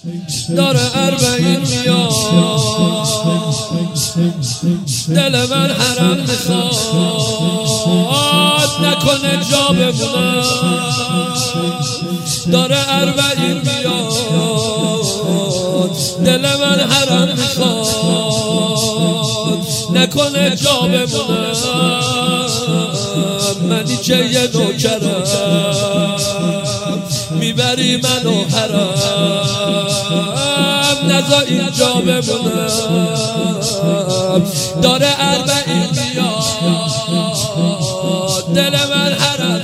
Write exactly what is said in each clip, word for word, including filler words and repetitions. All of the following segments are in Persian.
داره اربعین میاد، دل من حرم میخواد نکنه جا بمونه. داره اربعین میاد، دل من حرم میخواد نکنه جا بمونه. منی که یه نوکرم میبری منو حرم، نزا اینجا بمونم. داره اربعین میاد، دل من حرم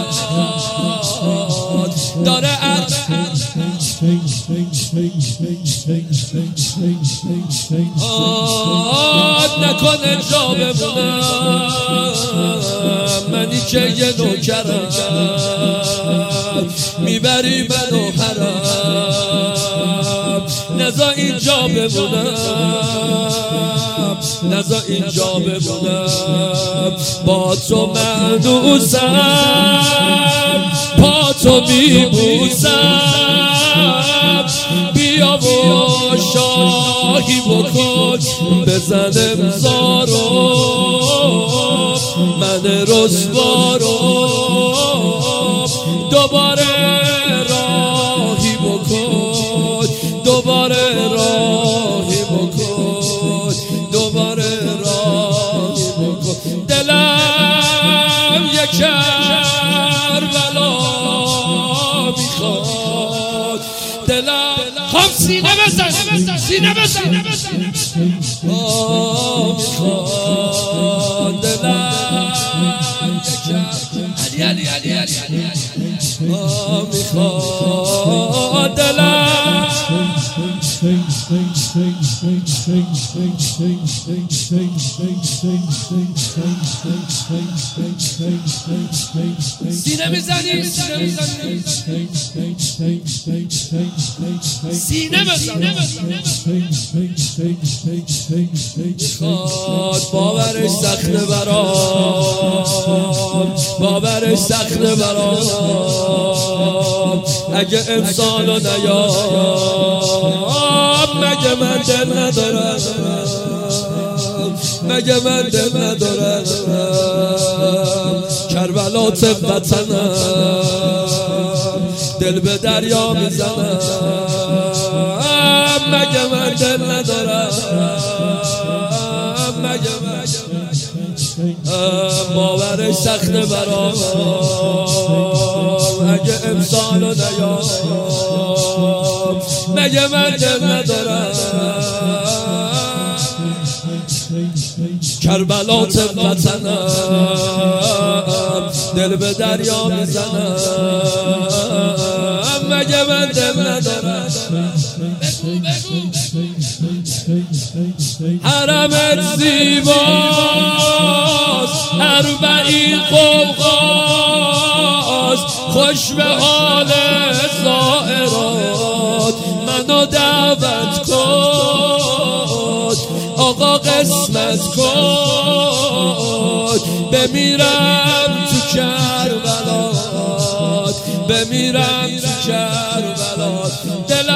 میخواد. داره اربعین نکنه جا بمونم. منی که یه نوکرم میبری منو حرم، نزا اینجا بمونم، نزا اینجا بمونم. با تو مهنوسم، با تو میبوسم، بیا و شاهی بکن بزن امضا رو، من رسوا رو دوباره راهی بکن، دوباره راهی بکن، دوباره راهی بکن. دلم یک کربلا میخواد، دلم خب سینه بزن، سینه بزن میخواد. دلم یک علی علی علی علی میخواد. دلم سینه میزنی، سینه میزنی، سینه بزن. میخواد باورش سخته برام، باورش سخته برام. اگه انسانو نیام مگه من دل ندارم، مگه من دل ندارم. کربلات وطنم دل به دریا میزنم، مگه من دل ندارم، مگه من باورش سخته برام. اگه انسانو نیام مگه من دل ندارم. کربلات وطنم دل به دریا میزنم، مگه من دل ندارم. حرمت زیباست، اربعین قوقاست، خوش به حال زائرات منو دعوت کن، آقا قسمت کن. بمیرم تو کربلات، بمیرم تو کربلات. دل